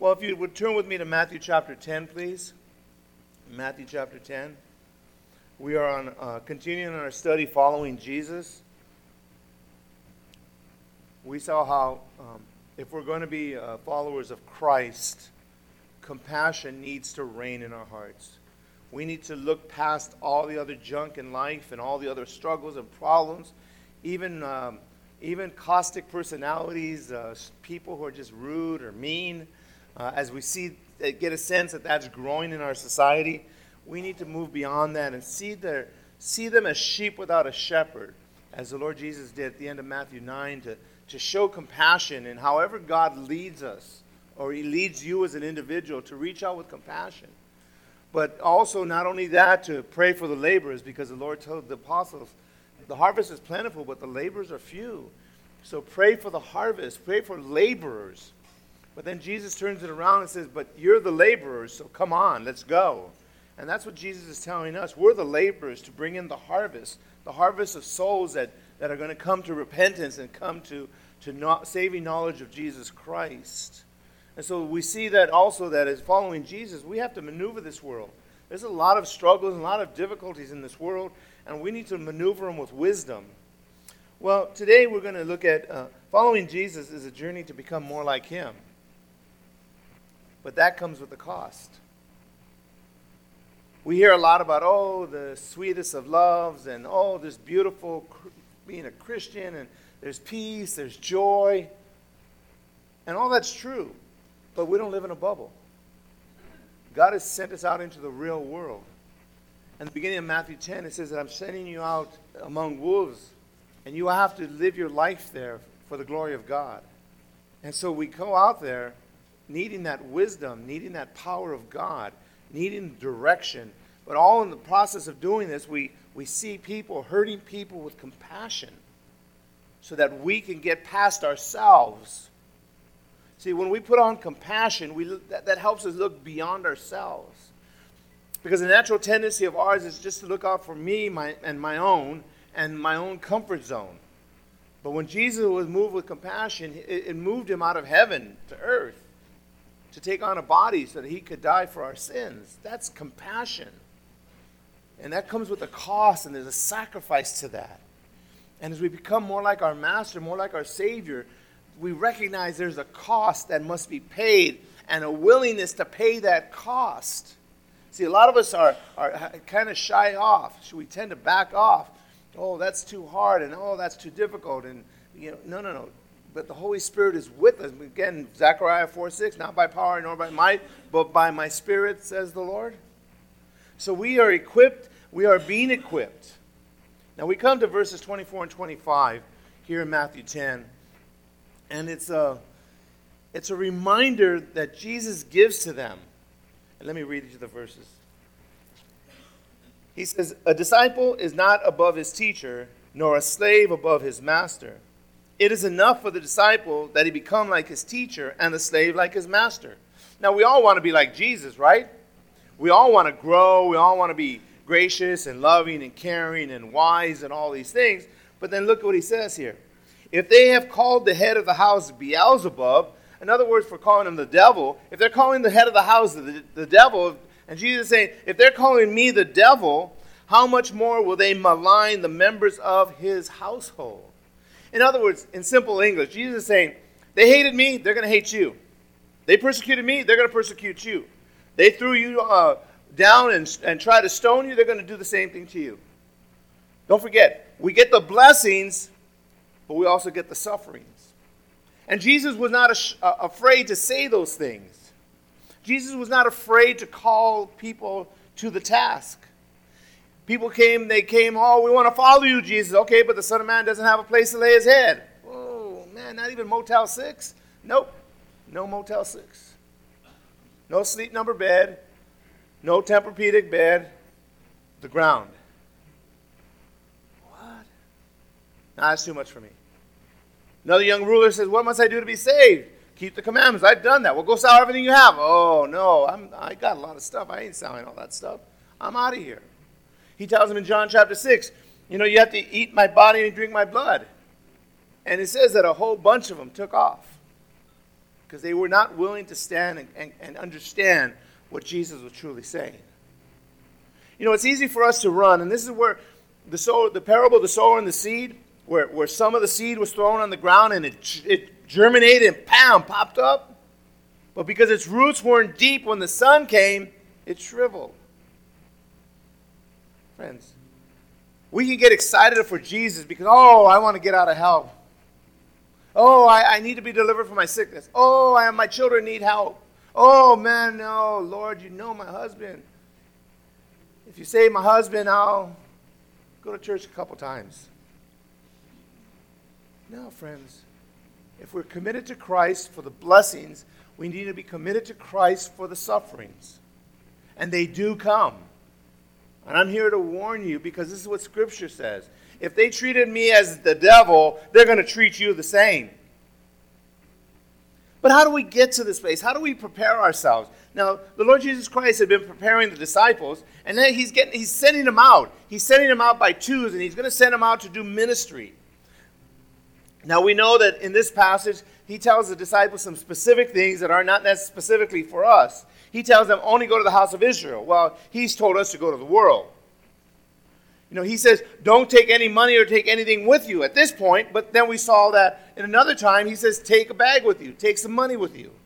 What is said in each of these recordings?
Well, if you would turn with me to Matthew chapter 10, please. Matthew chapter 10. We are on continuing our study following Jesus. We saw how if we're going to be followers of Christ, compassion needs to reign in our hearts. We need to look past all the other junk in life and all the other struggles and problems, even caustic personalities, people who are just rude or mean. As we get a sense that that's growing in our society, we need to move beyond that and see them as sheep without a shepherd, as the Lord Jesus did at the end of Matthew 9, to show compassion, and however God leads us, or He leads you as an individual, to reach out with compassion. But also, not only that, to pray for the laborers, because the Lord told the apostles, the harvest is plentiful, but the laborers are few. So pray for the harvest, pray for laborers. But then Jesus turns it around and says, but you're the laborers, so come on, let's go. And that's what Jesus is telling us. We're the laborers to bring in the harvest of souls that are going to come to repentance and come to saving knowledge of Jesus Christ. And so we see that also, that as following Jesus, we have to maneuver this world. There's a lot of struggles and a lot of difficulties in this world, and we need to maneuver them with wisdom. Well, today we're going to look at following Jesus is a journey to become more like Him. But that comes with a cost. We hear a lot about, the sweetest of loves, and this beautiful being a Christian, and there's peace, there's joy. And all that's true, but we don't live in a bubble. God has sent us out into the real world. In the beginning of Matthew 10, it says that I'm sending you out among wolves, and you have to live your life there for the glory of God. And so we go out there needing that wisdom, needing that power of God, needing direction. But all in the process of doing this, we see people, hurting people with compassion, so that we can get past ourselves. See, when we put on compassion, that helps us look beyond ourselves. Because the natural tendency of ours is just to look out for me and my own comfort zone. But when Jesus was moved with compassion, it moved Him out of heaven to earth to take on a body so that He could die for our sins. That's compassion. And that comes with a cost, and there's a sacrifice to that. And as we become more like our Master, more like our Savior, we recognize there's a cost that must be paid, and a willingness to pay that cost. See, a lot of us are kind of shy off. We tend to back off. That's too hard, and that's too difficult. And no. But the Holy Spirit is with us. Again, Zechariah 4:6, not by power nor by might, but by my Spirit, says the Lord. So we are equipped. We are being equipped. Now we come to verses 24 and 25 here in Matthew 10. And it's a reminder that Jesus gives to them. And let me read each of the verses. He says, a disciple is not above his teacher, nor a slave above his master. It is enough for the disciple that he become like his teacher and the slave like his master. Now, we all want to be like Jesus, right? We all want to grow. We all want to be gracious and loving and caring and wise and all these things. But then look at what he says here. If they have called the head of the house Beelzebub, in other words, for calling him the devil, if they're calling the head of the house the devil, and Jesus is saying, if they're calling me the devil, how much more will they malign the members of His household? In other words, in simple English, Jesus is saying, they hated me, they're going to hate you. They persecuted me, they're going to persecute you. They threw you down and tried to stone you, they're going to do the same thing to you. Don't forget, we get the blessings, but we also get the sufferings. And Jesus was not afraid to say those things. Jesus was not afraid to call people to the task. People came, we want to follow you, Jesus. Okay, but the Son of Man doesn't have a place to lay His head. Oh, man, not even Motel 6? Nope, no Motel 6. No sleep number bed, no Tempur-Pedic bed, the ground. What? Nah, that's too much for me. Another young ruler says, what must I do to be saved? Keep the commandments. I've done that. Well, go sell everything you have. Oh, no, I got a lot of stuff. I ain't selling all that stuff. I'm out of here. He tells him in John chapter 6, you have to eat my body and drink my blood. And it says that a whole bunch of them took off. because they were not willing to stand and understand what Jesus was truly saying. You know, it's easy for us to run, and this is where the parable of the sower and the seed, where some of the seed was thrown on the ground and it germinated and popped up. But because its roots weren't deep, when the sun came, it shriveled. Friends, we can get excited for Jesus because, I want to get out of hell. I need to be delivered from my sickness. My children need help. Man, no, Lord, you know my husband. If you save my husband, I'll go to church a couple times. No, friends. If we're committed to Christ for the blessings, we need to be committed to Christ for the sufferings. And they do come. And I'm here to warn you because this is what Scripture says. If they treated me as the devil, they're going to treat you the same. But how do we get to this place? How do we prepare ourselves? Now, the Lord Jesus Christ had been preparing the disciples, and then he's sending them out. He's sending them out by twos, and he's going to send them out to do ministry. Now, we know that in this passage, he tells the disciples some specific things that are not necessarily specifically for us. He tells them, only go to the house of Israel. Well, he's told us to go to the world. You know, he says, don't take any money or take anything with you at this point. But then we saw that in another time, he says, take a bag with you. Take some money with you.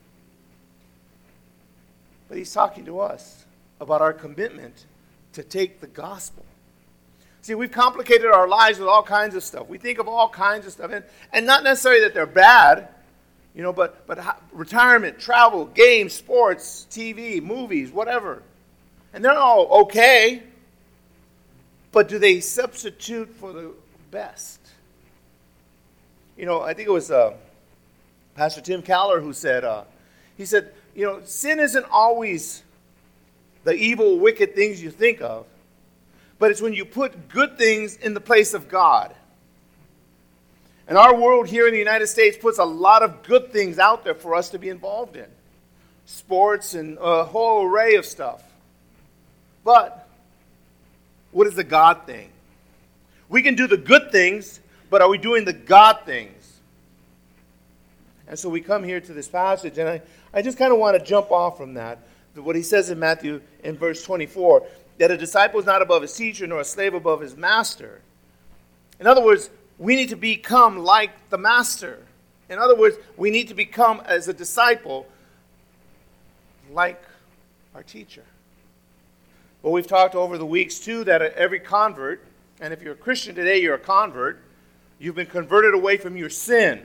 But he's talking to us about our commitment to take the gospel. See, we've complicated our lives with all kinds of stuff. We think of all kinds of stuff. And not necessarily that they're bad, you know, but retirement, travel, games, sports, TV, movies, whatever. And they're all okay. But do they substitute for the best? You know, I think it was Pastor Tim Keller who said, you know, sin isn't always the evil, wicked things you think of, but it's when you put good things in the place of God. And our world here in the United States puts a lot of good things out there for us to be involved in. Sports and a whole array of stuff. But what is the God thing? We can do the good things, but are we doing the God things? And so we come here to this passage, and I just kind of want to jump off from that. What he says in Matthew in verse 24, that a disciple is not above his teacher, nor a slave above his master. In other words, we need to become like the master. In other words, we need to become, as a disciple, like our teacher. Well, we've talked over the weeks, too, that every convert, and if you're a Christian today, you're a convert, you've been converted away from your sin.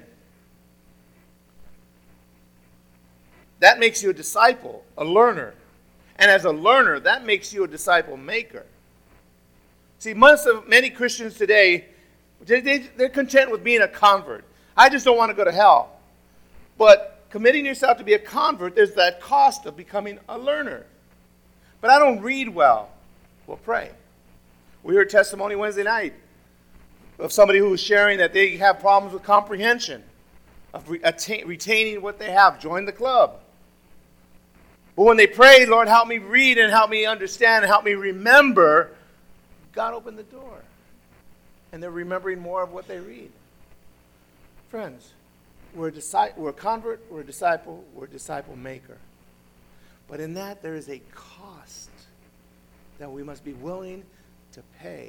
That makes you a disciple, a learner. And as a learner, that makes you a disciple maker. See, many Christians today, they're content with being a convert. I just don't want to go to hell. But committing yourself to be a convert, there's that cost of becoming a learner. But I don't read well. Well, pray. We heard testimony Wednesday night of somebody who was sharing that they have problems with comprehension, of retaining what they have. Join the club. But when they prayed, Lord, help me read and help me understand and help me remember, God opened the door. And they're remembering more of what they read. Friends, we're a convert, we're a disciple maker. But in that, there is a cost that we must be willing to pay.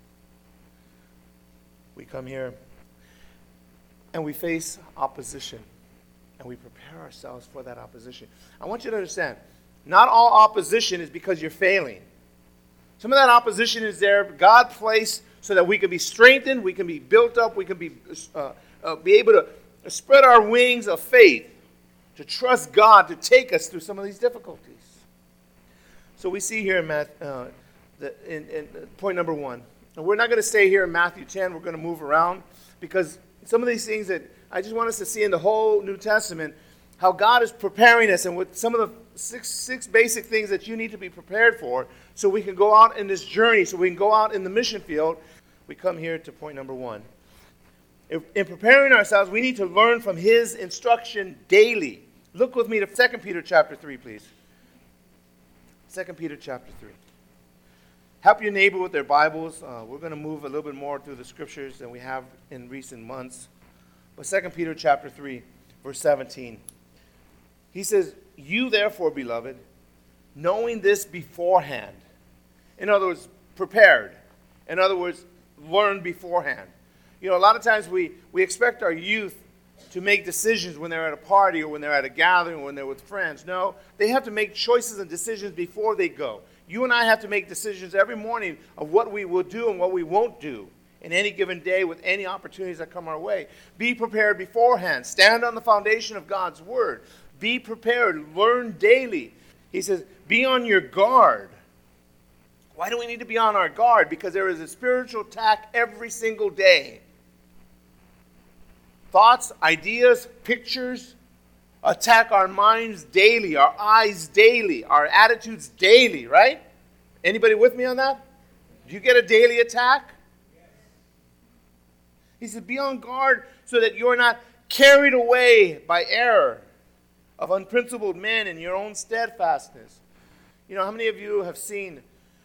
We come here and we face opposition. And we prepare ourselves for that opposition. I want you to understand, not all opposition is because you're failing. Some of that opposition is there, God placed so that we can be strengthened, we can be built up, we can be able to spread our wings of faith, to trust God to take us through some of these difficulties. So we see here in point number 1. And we're not going to stay here in Matthew 10. We're going to move around because some of these things that I just want us to see in the whole New Testament, how God is preparing us and with some of the six basic things that you need to be prepared for so we can go out in this journey, so we can go out in the mission field. We come here to point number 1. In preparing ourselves, we need to learn from his instruction daily. Look with me to 2 Peter chapter 3, please. 2 Peter chapter 3. Help your neighbor with their Bibles. We're going to move a little bit more through the scriptures than we have in recent months. But 2 Peter chapter 3, verse 17. He says, you therefore, beloved, knowing this beforehand. In other words, prepared. In other words, learn beforehand. You know, a lot of times we expect our youth to make decisions when they're at a party or when they're at a gathering or when they're with friends. No, they have to make choices and decisions before they go. You and I have to make decisions every morning of what we will do and what we won't do in any given day with any opportunities that come our way. Be prepared beforehand. Stand on the foundation of God's word. Be prepared. Learn daily. He says, be on your guard. Why do we need to be on our guard? Because there is a spiritual attack every single day. Thoughts, ideas, pictures attack our minds daily, our eyes daily, our attitudes daily, right? Anybody with me on that? Do you get a daily attack? He said, be on guard so that you're not carried away by error of unprincipled men in your own steadfastness. You know, how many of you have seen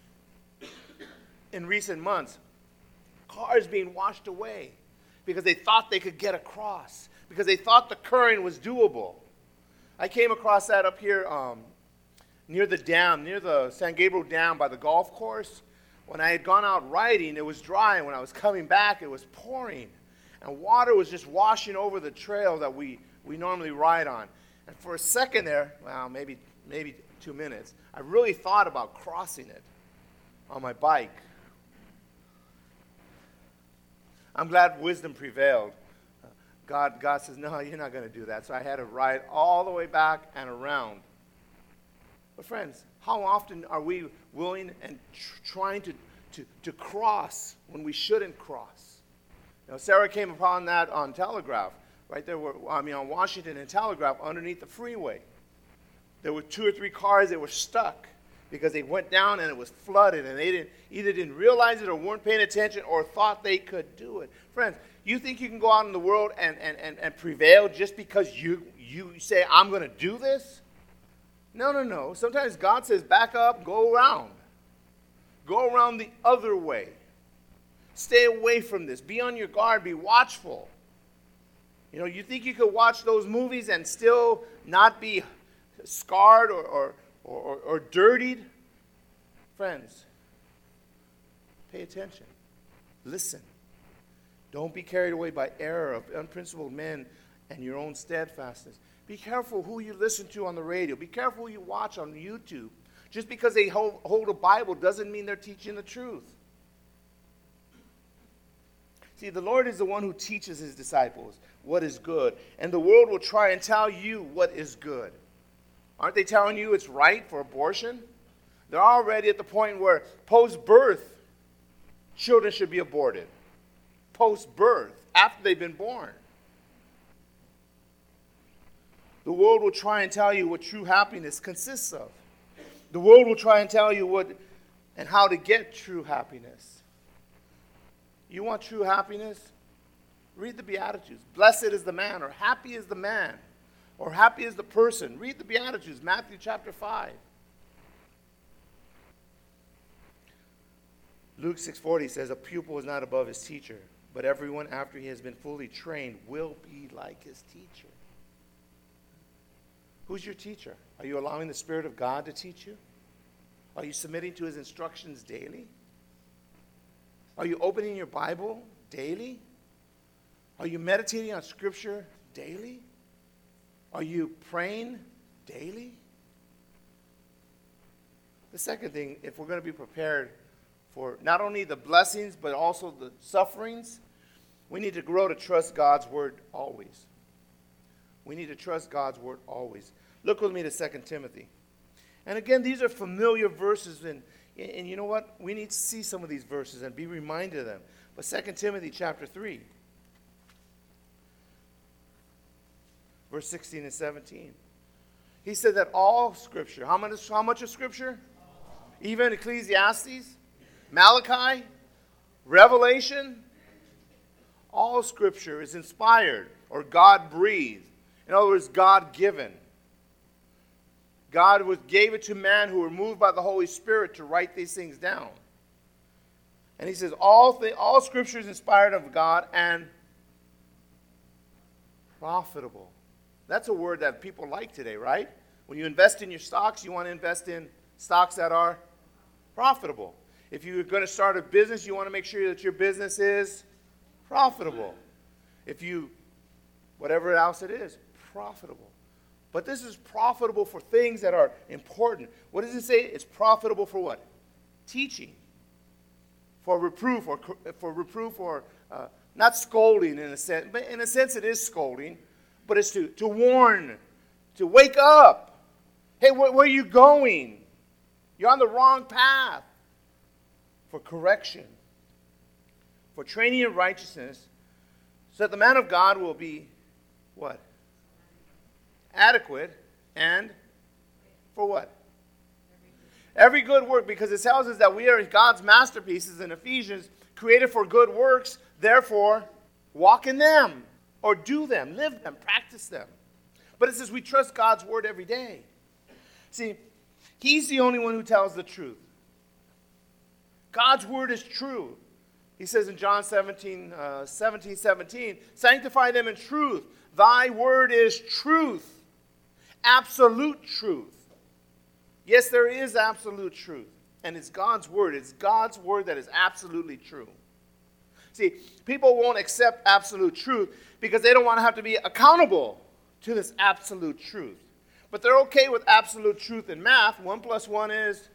in recent months cars being washed away because they thought they could get across, because they thought the current was doable? I came across that up here near the dam, near the San Gabriel Dam by the golf course. When I had gone out riding, it was dry, and when I was coming back, it was pouring. And water was just washing over the trail that we normally ride on. And for a second there, well, maybe 2 minutes, I really thought about crossing it on my bike. I'm glad wisdom prevailed. God says, no, you're not going to do that. So I had to ride all the way back and around. But friends, how often are we willing and trying to cross when we shouldn't cross? You know, Sarah came upon that on Telegraph, right there, on Washington and Telegraph underneath the freeway. There were 2 or 3 cars that were stuck because they went down and it was flooded, and they either didn't realize it or weren't paying attention or thought they could do it. Friends, you think you can go out in the world and prevail just because you say, I'm going to do this? No. Sometimes God says, back up, go around. Go around the other way. Stay away from this. Be on your guard. Be watchful. You know, you think you could watch those movies and still not be scarred or dirtied? Friends, pay attention. Listen. Don't be carried away by error of unprincipled men and your own steadfastness. Be careful who you listen to on the radio. Be careful who you watch on YouTube. Just because they hold a Bible doesn't mean they're teaching the truth. See, the Lord is the one who teaches his disciples what is good. And the world will try and tell you what is good. Aren't they telling you it's right for abortion? They're already at the point where post-birth, children should be aborted. Post-birth, after they've been born. The world will try and tell you what true happiness consists of. The world will try and tell you what and how to get true happiness. You want true happiness? Read the Beatitudes. Blessed is the man, or happy is the man, or happy is the person. Read the Beatitudes, Matthew chapter 5. Luke 6:40 says, a pupil is not above his teacher, but everyone after he has been fully trained will be like his teacher. Who's your teacher? Are you allowing the Spirit of God to teach you? Are you submitting to his instructions daily? Are you opening your Bible daily? Are you meditating on Scripture daily? Are you praying daily? The second thing, if we're going to be prepared for not only the blessings but also the sufferings, we need to grow to trust God's word always. We need to trust God's word always. Look with me to 2 Timothy. And again, these are familiar verses, and you know what? We need to see some of these verses and be reminded of them. But 2 Timothy chapter 3, verse 16 and 17. He said that all Scripture, how much of Scripture? Even Ecclesiastes, Malachi, Revelation, all Scripture is inspired or God-breathed. In other words, God-given. God gave it to man who were moved by the Holy Spirit to write these things down. And he says, all Scripture is inspired of God and profitable. That's a word that people like today, right? When you invest in your stocks, you want to invest in stocks that are profitable. If you're going to start a business, you want to make sure that your business is profitable. Whatever else it is, profitable. But this is profitable for things that are important. What does it say? It's profitable for what? Teaching. For reproof, or not scolding in a sense, but in a sense it is scolding, but it's to warn, to wake up. Hey, where are you going? You're on the wrong path. For correction, for training in righteousness, so that the man of God will be what? Adequate, and for what? Every good work, because it tells us that we are God's masterpieces in Ephesians, created for good works, therefore, walk in them, or do them, live them, practice them. But it says we trust God's word every day. See, He's the only one who tells the truth. God's word is true. He says in John 17, sanctify them in truth. Thy word is truth. Absolute truth. Yes, there is absolute truth. And it's God's word. It's God's word that is absolutely true. See, people won't accept absolute truth because they don't want to have to be accountable to this absolute truth. But they're okay with absolute truth in math. 1 plus 1 is...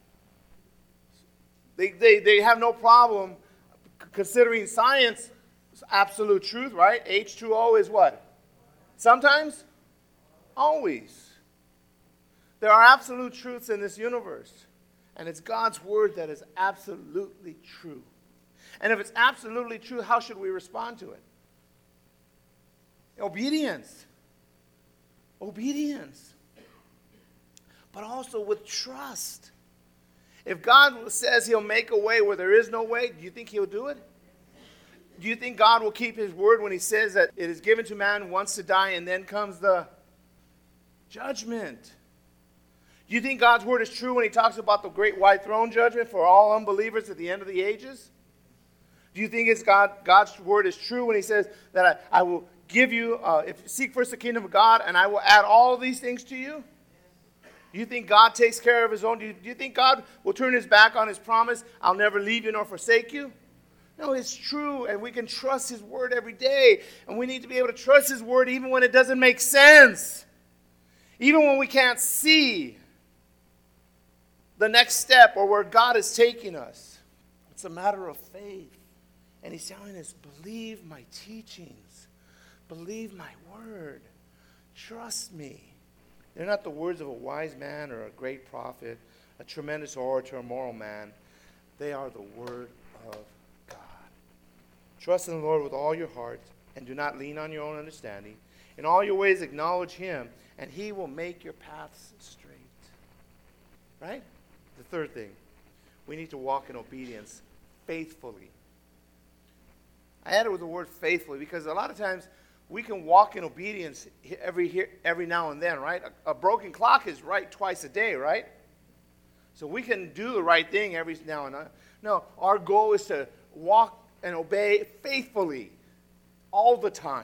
They have no problem considering science absolute truth, right? H2O is what? Sometimes? Always. There are absolute truths in this universe. And it's God's word that is absolutely true. And if it's absolutely true, how should we respond to it? Obedience. Obedience. But also with trust. If God says He'll make a way where there is no way, do you think He'll do it? Do you think God will keep His word when He says that it is given to man once to die and then comes the judgment? Do you think God's word is true when He talks about the great white throne judgment for all unbelievers at the end of the ages? Do you think God's word is true when He says that I will give you, seek first the kingdom of God and I will add all these things to you? Do you think God takes care of His own? Do you think God will turn His back on His promise, I'll never leave you nor forsake you? No, it's true, and we can trust His word every day. And we need to be able to trust His word even when it doesn't make sense. Even when we can't see the next step or where God is taking us. It's a matter of faith. And He's telling us, believe my teachings. Believe my word. Trust me. They're not the words of a wise man or a great prophet, a tremendous orator, a moral man. They are the word of God. Trust in the Lord with all your heart, and do not lean on your own understanding. In all your ways acknowledge Him, and He will make your paths straight. Right? The third thing, we need to walk in obedience faithfully. I added with the word faithfully because a lot of times we can walk in obedience every now and then, right? A broken clock is right twice a day, right? So we can do the right thing every now and then. No, our goal is to walk and obey faithfully all the time.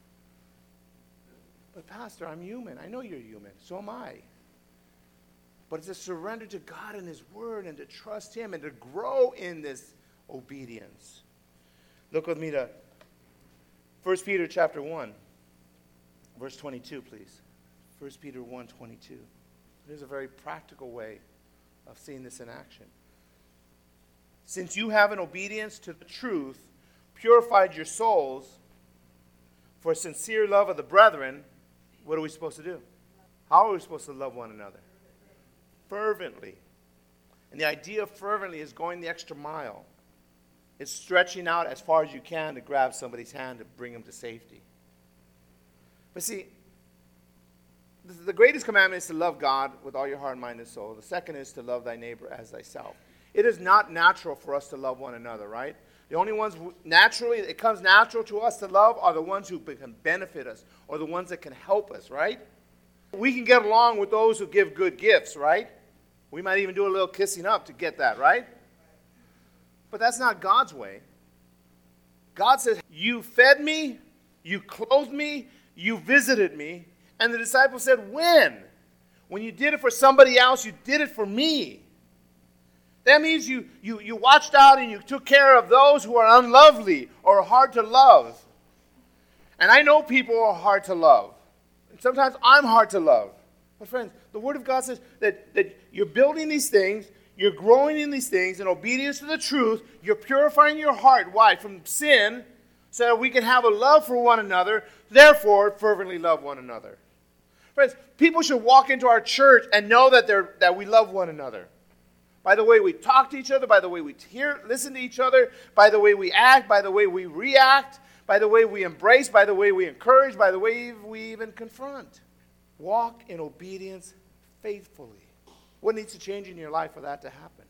But Pastor, I'm human. I know you're human. So am I. But it's to surrender to God and His word and to trust Him and to grow in this obedience. Look with me to 1 Peter chapter 1, verse 22, please. 1 Peter 1:22. There's a very practical way of seeing this in action. Since you have in obedience to the truth purified your souls for sincere love of the brethren, what are we supposed to do? How are we supposed to love one another? Fervently. And the idea of fervently is going the extra mile. It's stretching out as far as you can to grab somebody's hand to bring them to safety. But see, the greatest commandment is to love God with all your heart, mind, and soul. The second is to love thy neighbor as thyself. It is not natural for us to love one another, right? The only ones naturally, it comes natural to us to love are the ones who can benefit us or the ones that can help us, right? We can get along with those who give good gifts, right? We might even do a little kissing up to get that, right? But that's not God's way. God says, you fed me, you clothed me, you visited me, And the disciples said, when? When you did it for somebody else, you did it for me. That means you watched out and you took care of those who are unlovely or hard to love. And I know people are hard to love. And sometimes I'm hard to love. But friends, the Word of God says that you're building these things, you're growing in these things in obedience to the truth, you're purifying your heart. Why? From sin, so that we can have a love for one another, therefore fervently love one another. Friends, people should walk into our church and know that we love one another. By the way we talk to each other, by the way we listen to each other, by the way we act, by the way we react, by the way we embrace, by the way we encourage, by the way we even confront. Walk in obedience faithfully. What needs to change in your life for that to happen?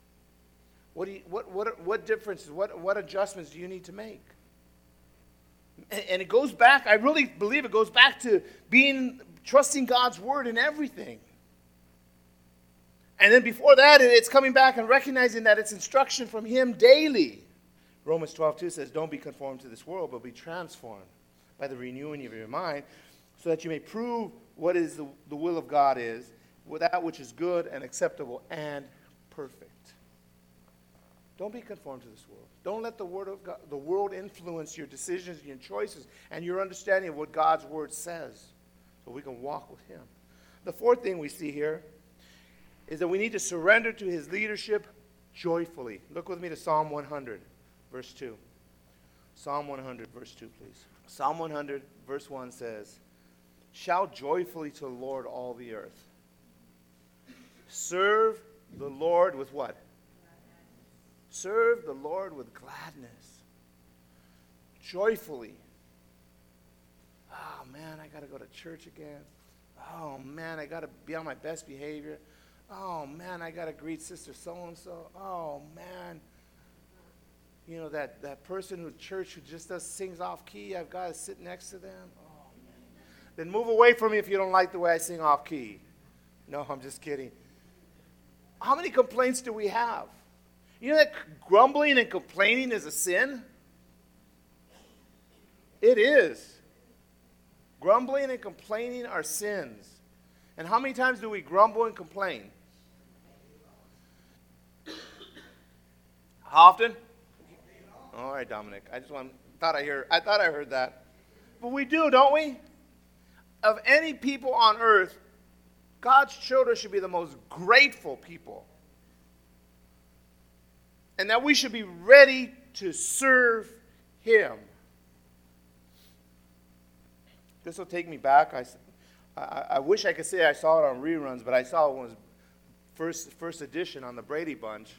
What differences, what adjustments do you need to make? And it goes back, I really believe it goes back to trusting God's word in everything. And then before that, it's coming back and recognizing that it's instruction from Him daily. Romans 12:2 says, don't be conformed to this world, but be transformed by the renewing of your mind, so that you may prove what is the will of God is, with that which is good and acceptable and perfect. Don't be conformed to this world. Don't let the word of God, the world influence your decisions, your choices, and your understanding of what God's word says, so we can walk with Him. The fourth thing we see here is that we need to surrender to His leadership joyfully. Look with me to Psalm 100, verse 2. Psalm 100, verse 2, please. Psalm 100, verse 1 says, shout joyfully to the Lord, all the earth. Serve the Lord with what? Serve the Lord with gladness. Joyfully. Oh, man, I got to go to church again. Oh, man, I got to be on my best behavior. Oh, man, I got to greet Sister so-and-so. Oh, man. You know, that person who church who just sings off key, I've got to sit next to them. Oh, man. Then move away from me if you don't like the way I sing off key. No, I'm just kidding. How many complaints do we have? You know that grumbling and complaining is a sin? It is. Grumbling and complaining are sins. And how many times do we grumble and complain? How often? All right, Dominic. I thought I heard that. But we do, don't we? Of any people on earth, God's children should be the most grateful people. And that we should be ready to serve Him. This will take me back. I wish I could say I saw it on reruns, but I saw it when it was first edition on the Brady Bunch.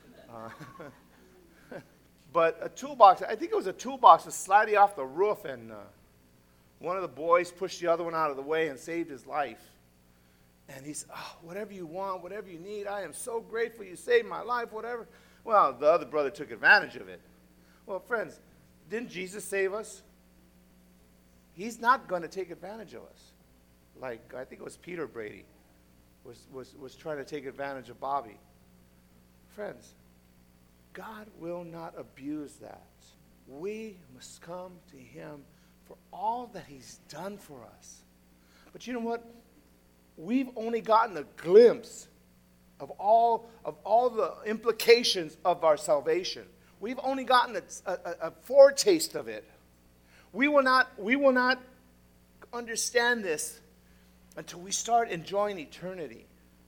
But a toolbox, I think it was a toolbox, was sliding off the roof, and one of the boys pushed the other one out of the way and saved his life. And he said, oh, whatever you want, whatever you need, I am so grateful you saved my life, whatever. Well, the other brother took advantage of it. Well, friends, didn't Jesus save us? He's not going to take advantage of us. Like, I think it was Peter Brady was trying to take advantage of Bobby. Friends, God will not abuse that. We must come to Him for all that He's done for us. But you know what? We've only gotten a glimpse of all the implications of our salvation. We've only gotten a foretaste of it. We will not understand this until we start enjoying eternity.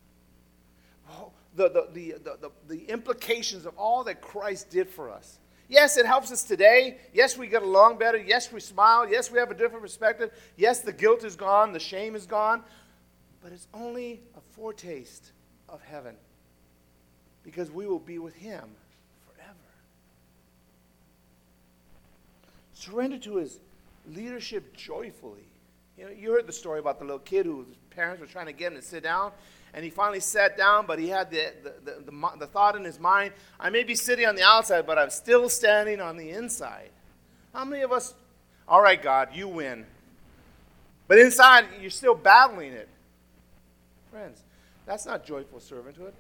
The implications of all that Christ did for us. Yes, it helps us today. Yes, we get along better. Yes, we smile. Yes, we have a different perspective. Yes, the guilt is gone. The shame is gone. But it's only a foretaste of heaven, because we will be with Him forever. Surrender to His leadership joyfully. You know, you heard the story about the little kid whose parents were trying to get him to sit down, and he finally sat down, but he had the thought in his mind, I may be sitting on the outside, but I'm still standing on the inside. How many of us, all right, God, you win. But inside, you're still battling it. Friends, that's not joyful servanthood.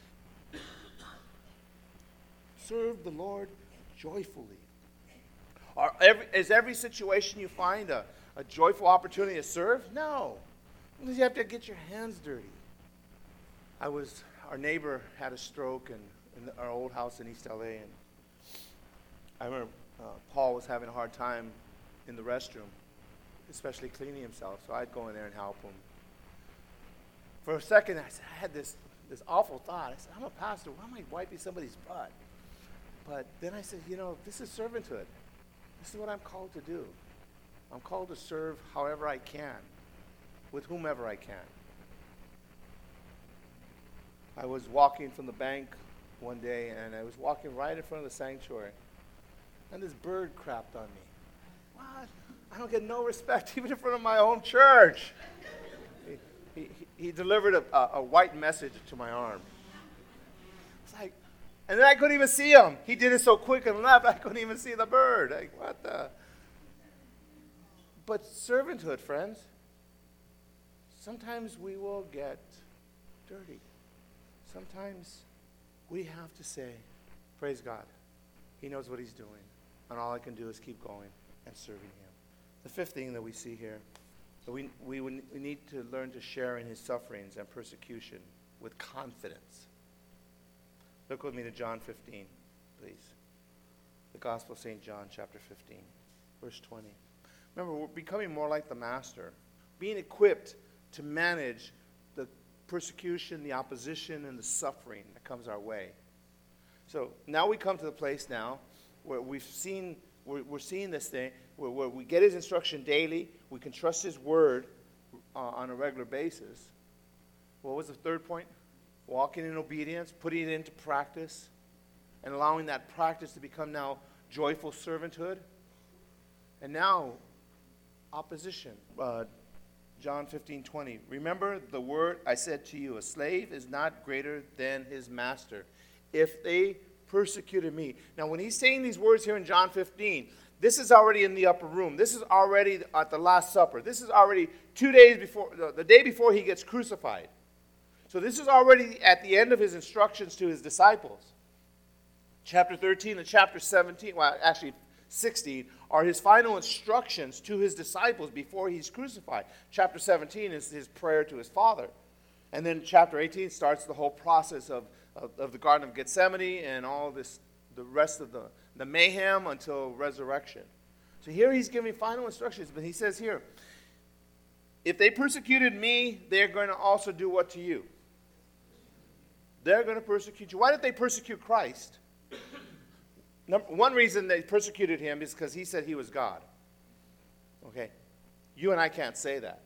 Serve the Lord joyfully. Is every situation you find a a joyful opportunity to serve? No. Because you have to get your hands dirty. Our neighbor had a stroke in our old house in East LA, and I remember Paul was having a hard time in the restroom, especially cleaning himself, so I'd go in there and help him. For a second, I had this awful thought. I said, I'm a pastor. Why am I wiping somebody's butt? But then I said, this is servanthood. This is what I'm called to do. I'm called to serve however I can, with whomever I can. I was walking from the bank one day, and I was walking right in front of the sanctuary, and this bird crapped on me. What? I don't get no respect even in front of my own church. He delivered a white message to my arm. It's like, and then I couldn't even see him. He did it so quick and left, I couldn't even see the bird. Like, what the? But servanthood, friends, sometimes we will get dirty. Sometimes we have to say, praise God. He knows what he's doing. And all I can do is keep going and serving him. The fifth thing that we see here, that we need to learn to share in his sufferings and persecution with confidence. Look with me to John 15, please. The Gospel of St. John, chapter 15, verse 20. Remember, we're becoming more like the Master, being equipped to manage the persecution, the opposition, and the suffering that comes our way. So now we come to the place now where we're seeing this thing, where we get his instruction daily, we can trust his word on a regular basis. What was the third point? Walking in obedience, putting it into practice, and allowing that practice to become now joyful servanthood. And now, opposition. John 15:20. Remember the word I said to you, a slave is not greater than his master. If they persecuted me. Now, when he's saying these words here in John 15, this is already in the upper room. This is already at the Last Supper. This is already 2 days before, the day before he gets crucified. So this is already at the end of his instructions to his disciples. Chapter 13 and chapter 17, well, actually 16, are his final instructions to his disciples before he's crucified. Chapter 17 is his prayer to his Father. And then chapter 18 starts the whole process of the Garden of Gethsemane and all this, the rest of the mayhem until resurrection. So here he's giving final instructions, but he says here, if they persecuted me, they're going to also do what to you? They're going to persecute you. Why did they persecute Christ? One reason they persecuted him is because he said he was God. Okay? You and I can't say that.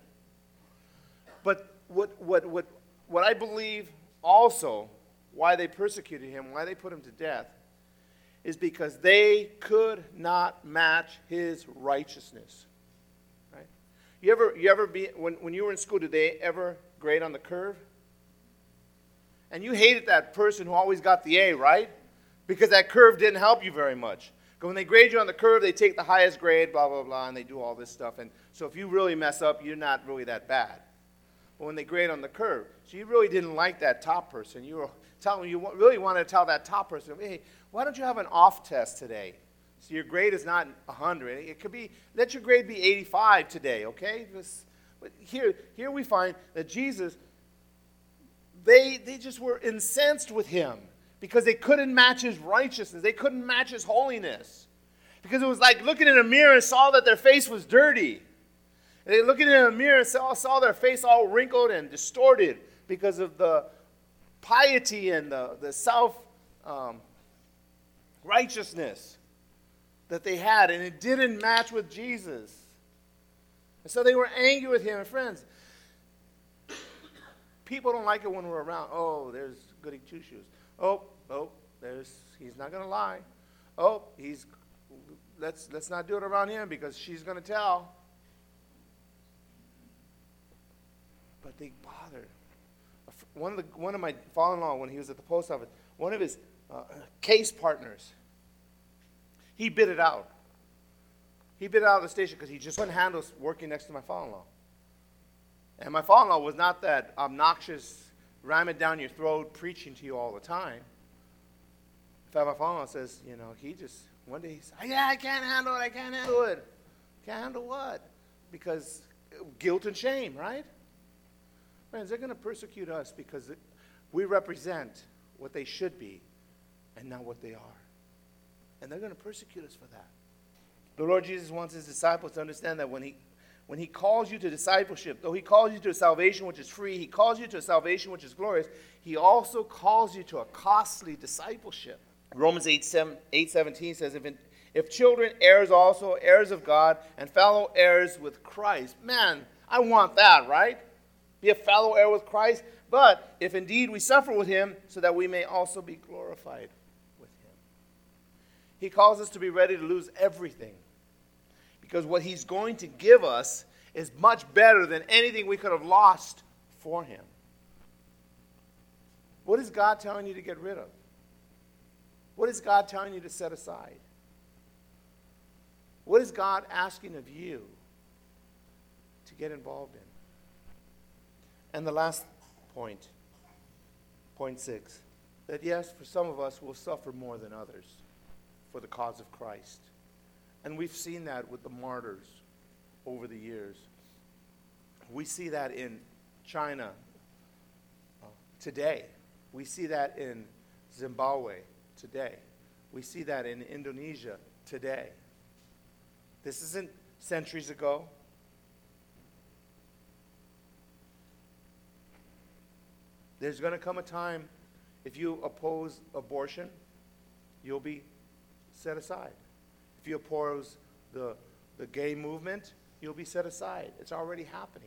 But what I believe also why they persecuted him, why they put him to death, is because they could not match his righteousness. Right? You ever be when you were in school, did they ever grade on the curve? And you hated that person who always got the A, right? Because that curve didn't help you very much. Because when they grade you on the curve, they take the highest grade, blah, blah, blah, and they do all this stuff. And so if you really mess up, you're not really that bad. But when they grade on the curve, so you really didn't like that top person. You really wanted to tell that top person, hey, why don't you have an off test today? So your grade is not 100. It could be, let your grade be 85 today, okay? But here we find that Jesus, they just were incensed with him because they couldn't match his righteousness. They couldn't match his holiness. Because it was like looking in a mirror and saw that their face was dirty. And they looking in a mirror and saw their face all wrinkled and distorted because of the piety and the self-righteousness that they had. And it didn't match with Jesus. And so they were angry with him. And friends, people don't like it when we're around. Oh, there's goody two-shoes. Oh, he's not going to lie. Oh, let's not do it around him because she's going to tell. But they bothered. One of my father-in-law, when he was at the post office, one of his case partners, he bid it out. He bid it out of the station because he just couldn't handle working next to my father-in-law. And my father-in-law was not that obnoxious, ram it down your throat, preaching to you all the time. In fact, my father-in-law says, he just, one day he said, yeah, I can't handle it. Can't handle what? because guilt and shame, right? Friends, they're going to persecute us because we represent what they should be and not what they are. And they're going to persecute us for that. The Lord Jesus wants his disciples to understand that when he calls you to discipleship, though he calls you to a salvation which is free, he calls you to a salvation which is glorious, he also calls you to a costly discipleship. Romans 8:17 says, if children, heirs also, heirs of God, and fellow heirs with Christ. Man, I want that, right? Be a fellow heir with Christ. But if indeed we suffer with him, so that we may also be glorified with him. He calls us to be ready to lose everything. Because what he's going to give us is much better than anything we could have lost for him. What is God telling you to get rid of? What is God telling you to set aside? What is God asking of you to get involved in? And the last point, point 6, that yes, for some of us, we'll suffer more than others for the cause of Christ. And we've seen that with the martyrs over the years. We see that in China today. We see that in Zimbabwe today. We see that in Indonesia today. This isn't centuries ago. There's going to come a time, if you oppose abortion, you'll be set aside. If you oppose the gay movement, you'll be set aside. It's already happening.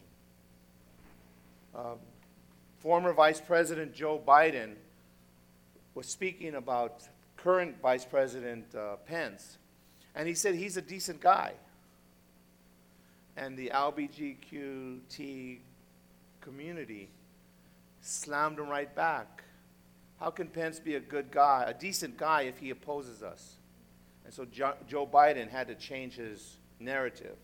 Former Vice President Joe Biden was speaking about current Vice President Pence, and he said he's a decent guy. And the LGBTQ community slammed him right back. How can Pence be a good guy, a decent guy, if he opposes us? And so Joe Biden had to change his narrative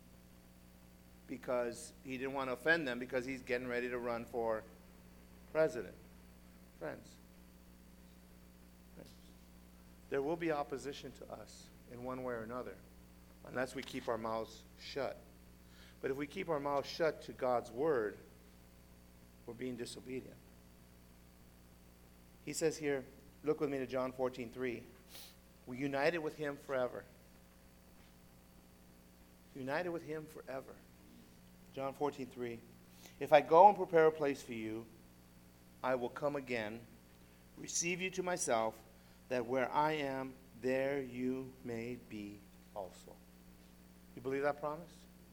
because he didn't want to offend them because he's getting ready to run for president. Friends, there will be opposition to us in one way or another unless we keep our mouths shut. But if we keep our mouths shut to God's word, we're being disobedient. He says here, look with me to John 14:3. We're united with him forever. United with him forever. John 14:3. If I go and prepare a place for you, I will come again, receive you to myself, that where I am, there you may be also. You believe that promise?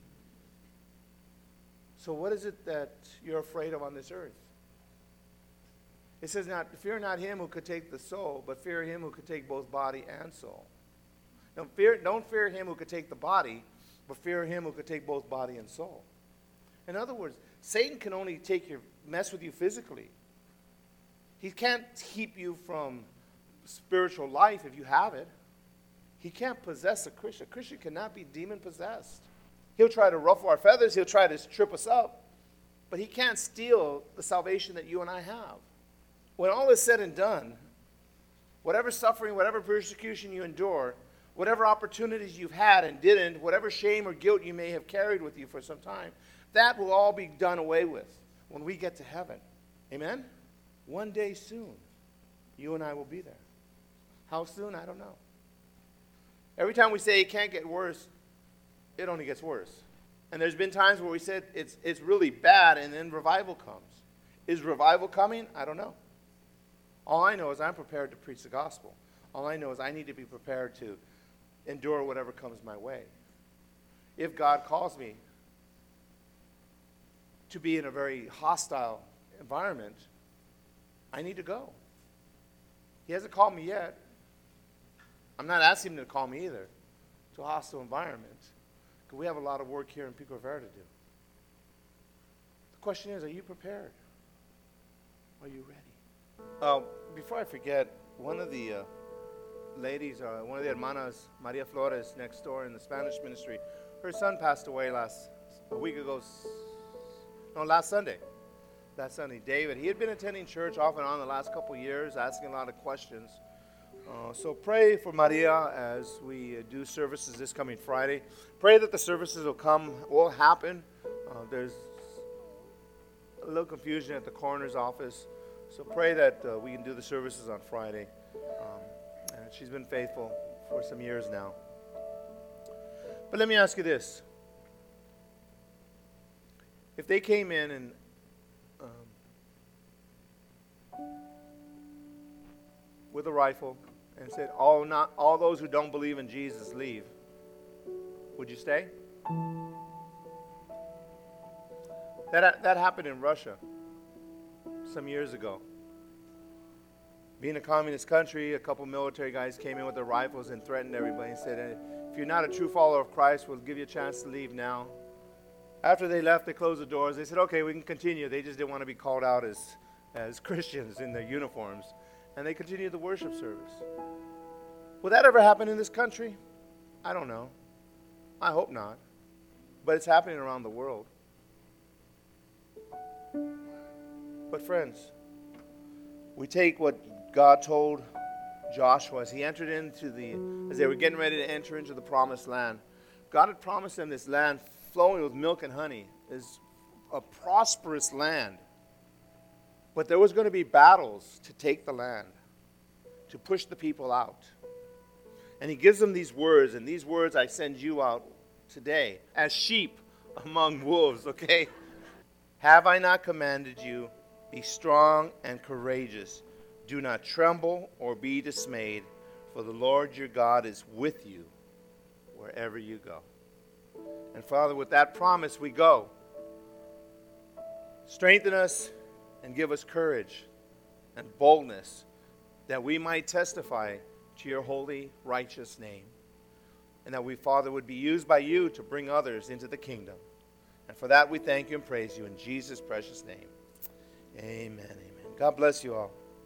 So what is it that you're afraid of on this earth? It says, fear not him who could take the soul, but fear him who could take both body and soul. Don't fear him who could take the body, but fear him who could take both body and soul. In other words, Satan can only mess with you physically. He can't keep you from spiritual life if you have it. He can't possess a Christian. A Christian cannot be demon-possessed. He'll try to ruffle our feathers. He'll try to trip us up. But he can't steal the salvation that you and I have. When all is said and done, whatever suffering, whatever persecution you endure, whatever opportunities you've had and didn't, whatever shame or guilt you may have carried with you for some time, that will all be done away with when we get to heaven. Amen? One day soon, you and I will be there. How soon? I don't know. Every time we say it can't get worse, it only gets worse. And there's been times where we said it's really bad, and then revival comes. Is revival coming? I don't know. All I know is I'm prepared to preach the gospel. All I know is I need to be prepared to endure whatever comes my way. If God calls me to be in a very hostile environment, I need to go. He hasn't called me yet. I'm not asking him to call me either to a hostile environment, because we have a lot of work here in Pico Rivera to do. The question is, are you prepared? Are you ready? Before I forget, one of the ladies, one of the hermanas, Maria Flores, next door in the Spanish ministry, her son passed away last Sunday. That Sunday, David. He had been attending church off and on the last couple of years, asking a lot of questions. So pray for Maria as we do services this coming Friday. Pray that the services will happen. There's a little confusion at the coroner's office. So pray that we can do the services on Friday. And she's been faithful for some years now. But let me ask you this. If they came in and with a rifle and said, not all those who don't believe in Jesus leave, would you stay? That happened in Russia some years ago. Being a communist country, a couple military guys came in with their rifles and threatened everybody and said, if you're not a true follower of Christ, we'll give you a chance to leave now. After they left, they closed the doors. They said, okay, we can continue. They just didn't want to be called out as Christians in their uniforms. And they continued the worship service. Will that ever happen in this country? I don't know. I hope not. But it's happening around the world. But friends, we take what God told Joshua as he entered as they were getting ready to enter into the promised land. God had promised them this land flowing with milk and honey, is a prosperous land. But there was going to be battles to take the land, to push the people out. And he gives them these words, and these words I send you out today as sheep among wolves, okay? Have I not commanded you? Be strong and courageous. Do not tremble or be dismayed, for the Lord your God is with you wherever you go. And Father, with that promise we go. Strengthen us and give us courage and boldness that we might testify to your holy, righteous name. And that we, Father, would be used by you to bring others into the kingdom. And for that we thank you and praise you in Jesus' precious name. Amen, amen. God bless you all.